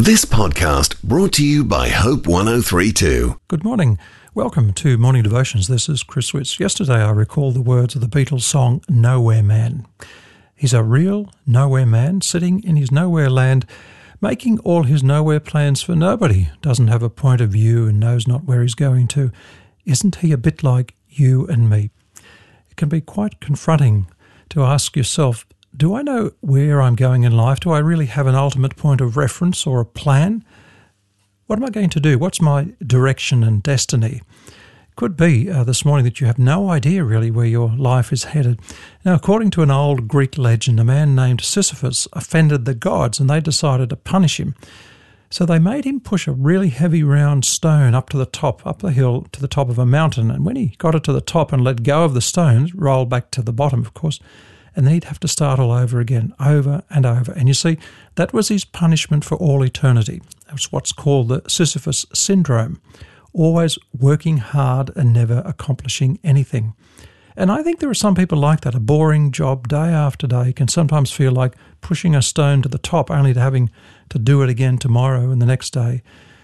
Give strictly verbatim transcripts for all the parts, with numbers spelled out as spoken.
This podcast brought to you by Hope one oh three point two. Good morning. Welcome to Morning Devotions. This is Chris Witz. Yesterday I recalled the words of the Beatles song Nowhere Man. He's a real nowhere man sitting in his nowhere land, making all his nowhere plans for nobody, doesn't have a point of view and knows not where he's going to. Isn't he a bit like you and me? It can be quite confronting to ask yourself, do I know where I'm going in life? Do I really have an ultimate point of reference or a plan? What am I going to do? What's my direction and destiny? It could be uh, this morning that you have no idea really where your life is headed. Now, according to an old Greek legend, a man named Sisyphus offended the gods and they decided to punish him. So they made him push a really heavy round stone up to the top, up the hill to the top of a mountain. And when he got it to the top and let go of the stones, rolled back to the bottom, of course, and then he'd have to start all over again, over and over. And you see, that was his punishment for all eternity. That's what's called the Sisyphus syndrome, always working hard and never accomplishing anything. And I think there are some people like that. A boring job day after day can sometimes feel like pushing a stone to the top only to having to do it again tomorrow and the next day.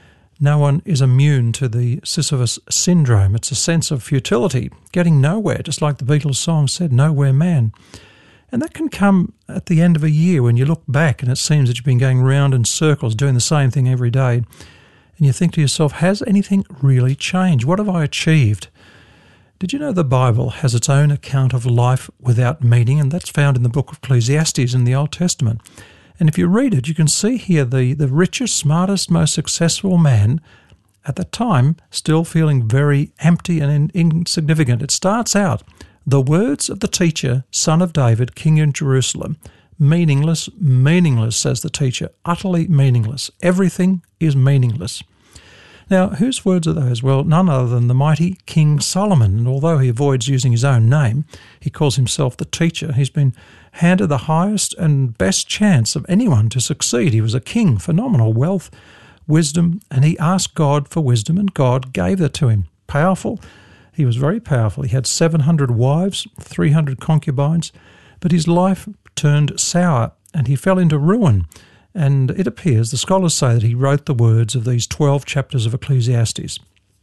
No one is immune to the Sisyphus syndrome. It's a sense of futility, getting nowhere, just like the Beatles song said, nowhere man. And that can come at the end of a year when you look back and it seems that you've been going round in circles, doing the same thing every day. And you think to yourself, has anything really changed? What have I achieved? Did you know the Bible has its own account of life without meaning? And that's found in the book of Ecclesiastes in the Old Testament. And if you read it, you can see here the, the richest, smartest, most successful man at the time still feeling very empty and in, insignificant. It starts out, the words of the teacher, son of David, king in Jerusalem, meaningless, meaningless, says the teacher, utterly meaningless. Everything is meaningless. Now, whose words are those? Well, none other than the mighty King Solomon. And although he avoids using his own name, he calls himself the teacher. He's been handed the highest and best chance of anyone to succeed. He was a king, phenomenal wealth, wisdom, and he asked God for wisdom, and God gave it to him. Powerful. He was very powerful. He had seven hundred wives, three hundred concubines, but his life turned sour and he fell into ruin. And it appears, the scholars say, that he wrote the words of these twelve chapters of Ecclesiastes.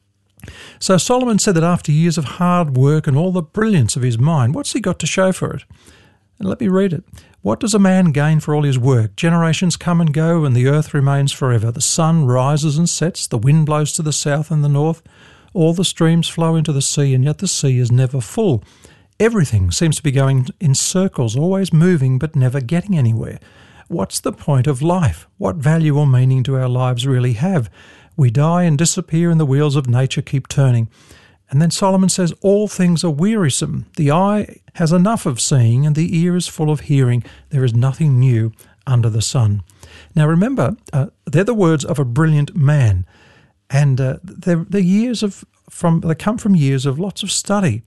So Solomon said that after years of hard work and all the brilliance of his mind, what's he got to show for it? And let me read it. What does a man gain for all his work? Generations come and go and the earth remains forever. The sun rises and sets, the wind blows to the south and the north. All the streams flow into the sea, and yet the sea is never full. Everything seems to be going in circles, always moving but never getting anywhere. What's the point of life? What value or meaning do our lives really have? We die and disappear and the wheels of nature keep turning. And then Solomon says, all things are wearisome. The eye has enough of seeing and the ear is full of hearing. There is nothing new under the sun. Now remember, uh, they're the words of a brilliant man. And uh, they're, they're years of from they come from years of lots of study.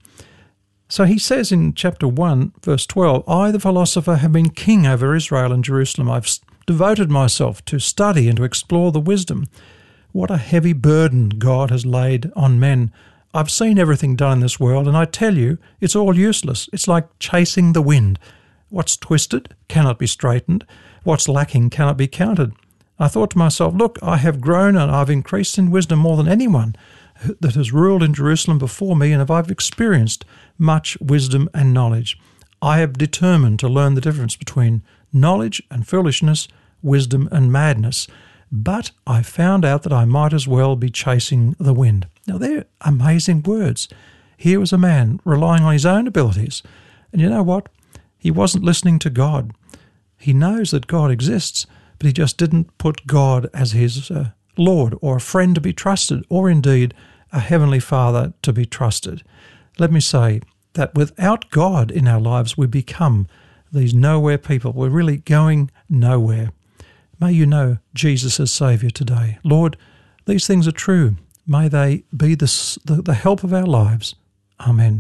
So he says in chapter one, verse twelve, I, the philosopher, have been king over Israel and Jerusalem. I've devoted myself to study and to explore the wisdom. What a heavy burden God has laid on men. I've seen everything done in this world, and I tell you, it's all useless. It's like chasing the wind. What's twisted cannot be straightened. What's lacking cannot be counted. I thought to myself, look, I have grown and I've increased in wisdom more than anyone that has ruled in Jerusalem before me, and I've experienced much wisdom and knowledge. I have determined to learn the difference between knowledge and foolishness, wisdom and madness. But I found out that I might as well be chasing the wind. Now, they're amazing words. Here was a man relying on his own abilities. And you know what? He wasn't listening to God. He knows that God exists, but he just didn't put God as his uh, Lord or a friend to be trusted, or indeed a heavenly Father to be trusted. Let me say that without God in our lives, we become these nowhere people. We're really going nowhere. May you know Jesus as Saviour today. Lord, these things are true. May they be the, the, the help of our lives. Amen.